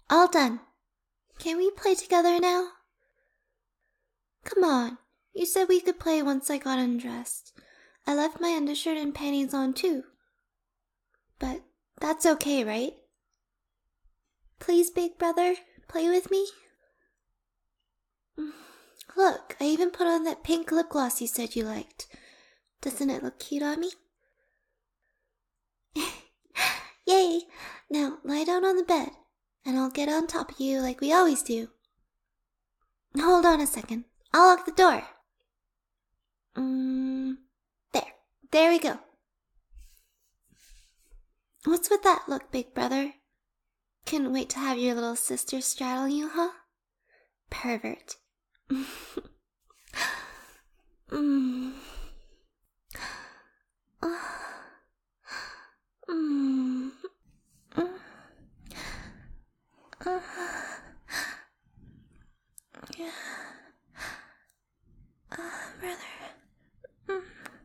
All done. Can we play together now? Come on. You said we could play once I got undressed. I left my undershirt and panties on too. But that's okay, right? Please, big brother, play with me? Look, I even put on that pink lip gloss you said you liked. Doesn't it look cute on me? Yay! Now lie down on the bed, and I'll get on top of you like we always do. Hold on a second. I'll lock the door. There. There we go. What's with that look, big brother? Couldn't wait to have your little sister straddle you, huh? Pervert. Brother.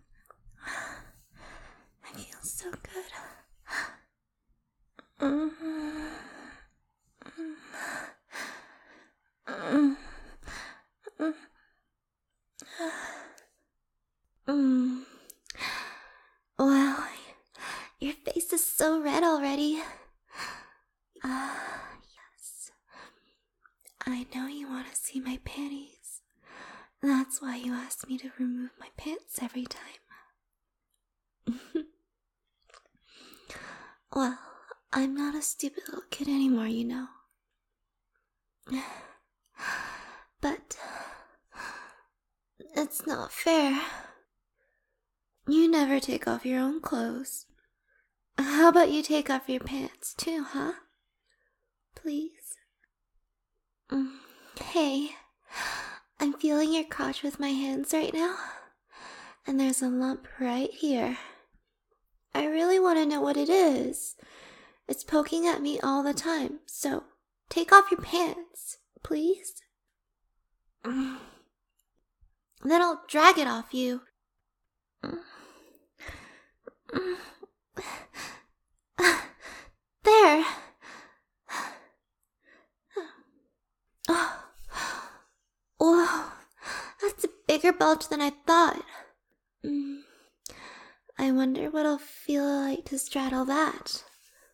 I feel so good. Wow, your face is so red already. Yes. I know you want to see my panties. That's why you asked me to remove my pants every time. Well, I'm not a stupid little kid anymore, you know. But it's not fair. You never take off your own clothes. How about you take off your pants too, huh? Please? Hey, I'm feeling your crotch with my hands right now. And there's a lump right here. I really want to know what it is. It's poking at me all the time, so take off your pants, please. Then I'll drag it off you. There. Whoa, that's a bigger bulge than I thought. I wonder what it'll feel like to straddle that.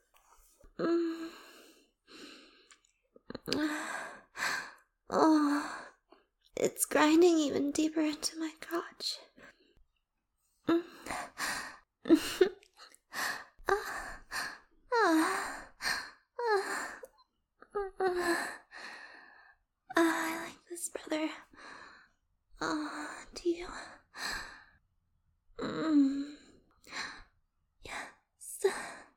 Oh, it's grinding even deeper into my crotch. I like this, brother. Oh, do you? Yes.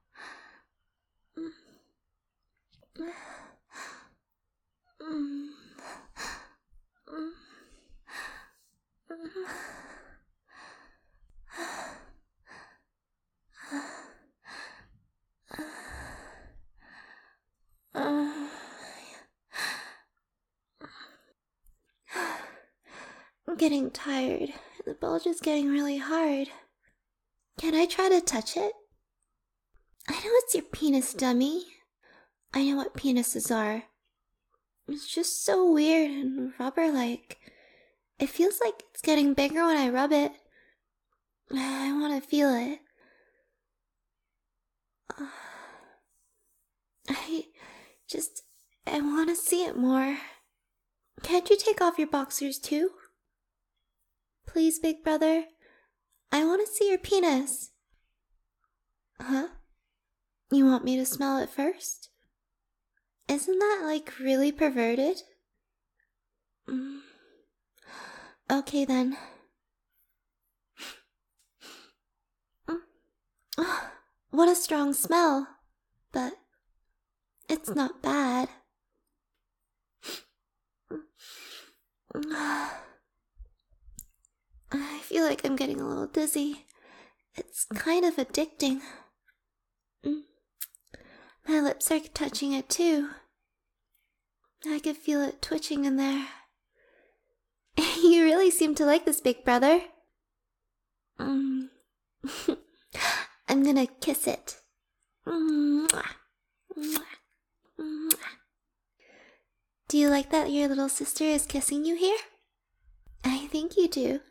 I'm getting tired. The bulge is getting really hard. Can I try to touch it? I know it's your penis, dummy. I know what penises are. It's just so weird and rubber-like. It feels like it's getting bigger when I rub it. I want to feel it. I want to see it more. Can't you take off your boxers too? Please, big brother. I want to see your penis. Huh? You want me to smell it first? Isn't that, like, really perverted? Okay, then. What a strong smell. But it's not bad. I feel like I'm getting a little dizzy. It's kind of addicting. My lips are touching it too. I could feel it twitching in there. You really seem to like this, big brother. I'm gonna kiss it. Do you like that your little sister is kissing you here? I think you do.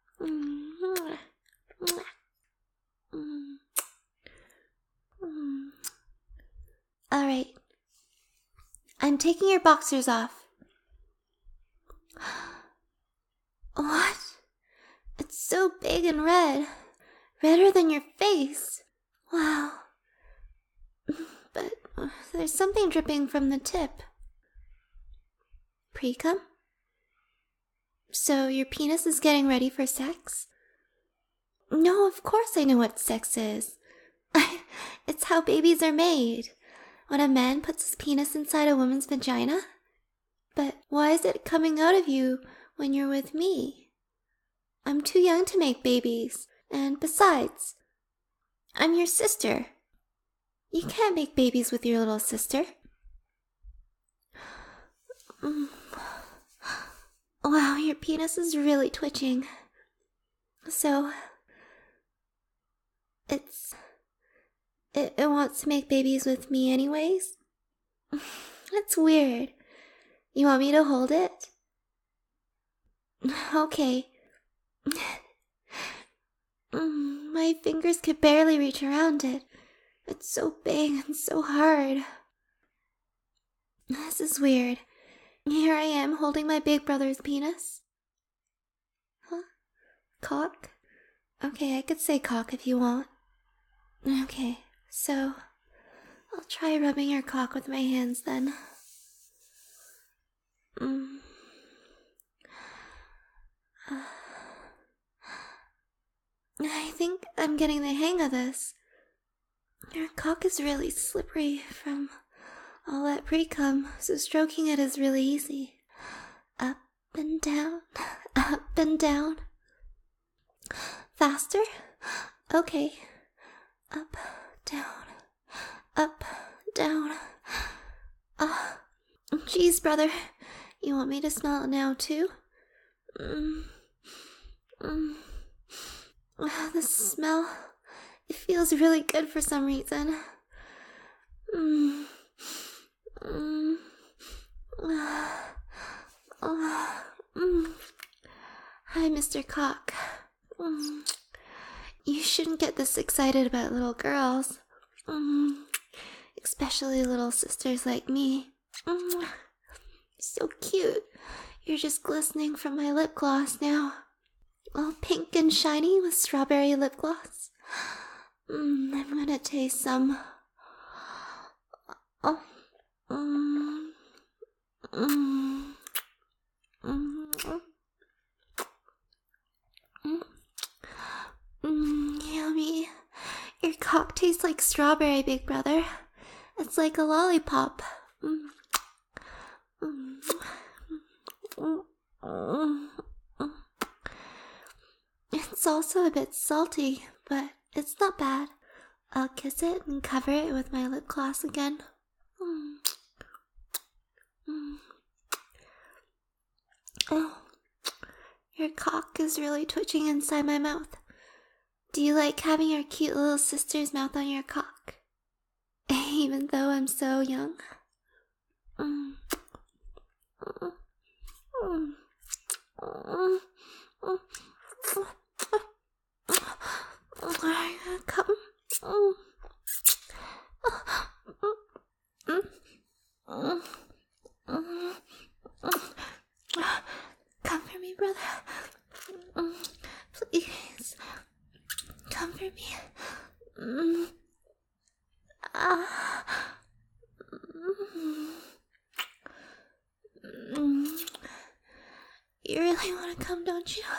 Alright. I'm taking your boxers off. What? It's so big and red. Redder than your face. Wow. But there's something dripping from the tip. Pre-cum? So your penis is getting ready for sex? No, of course I know what sex is. It's how babies are made. When a man puts his penis inside a woman's vagina. But why is it coming out of you when you're with me? I'm too young to make babies. And besides, I'm your sister. You can't make babies with your little sister. Wow, your penis is really twitching. So, it wants to make babies with me anyways? That's weird. You want me to hold it? Okay. My fingers could barely reach around it. It's so big and so hard. This is weird. Here I am holding my big brother's penis. Huh? Cock? Okay, I could say cock if you want. Okay, so I'll try rubbing your cock with my hands then. I think I'm getting the hang of this. Your cock is really slippery from all that pre-cum, so stroking it is really easy. Up and down, up and down. Faster? Okay. Up, down, up, down. Jeez, brother. You want me to smell it now, too? The smell, it feels really good for some reason. Hi, Mr. Cock. You shouldn't get this excited about little girls. Especially little sisters like me. So cute. You're just glistening from my lip gloss now. All pink and shiny with strawberry lip gloss. I'm gonna taste some. Yummy. Your cock tastes like strawberry, big brother. It's like a lollipop. It's also a bit salty, but it's not bad. I'll kiss it and cover it with my lip gloss again. Oh, your cock is really twitching inside my mouth. Do you like having your cute little sister's mouth on your cock? Even though I'm so young? Come. Come for me, brother. Please. Come for me. You really want to come, don't you?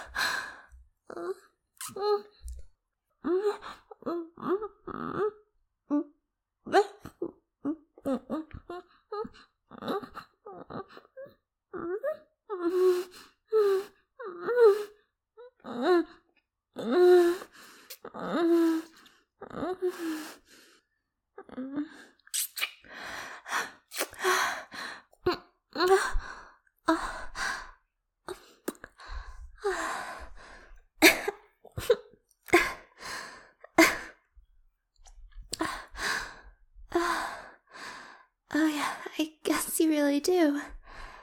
Oh yeah, I guess you really do.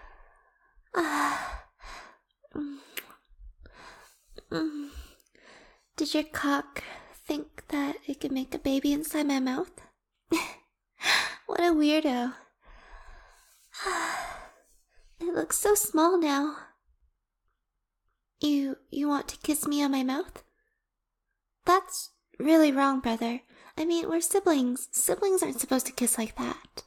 Mm. Mm. Did your cock think that it could make a baby inside my mouth? What a weirdo. It looks so small now. You want to kiss me on my mouth? That's really wrong, brother. I mean, we're siblings. Siblings aren't supposed to kiss like that.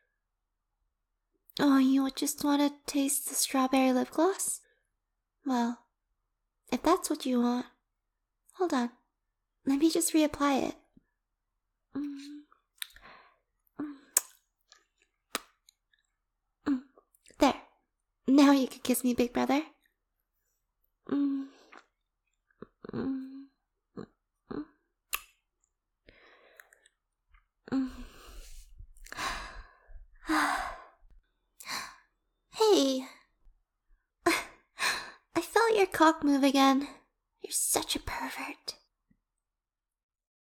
Oh, you just want to taste the strawberry lip gloss? Well, if that's what you want, hold on. Let me just reapply it. There. Now you can kiss me, big brother. Hey. I felt your cock move again. You're such a pervert.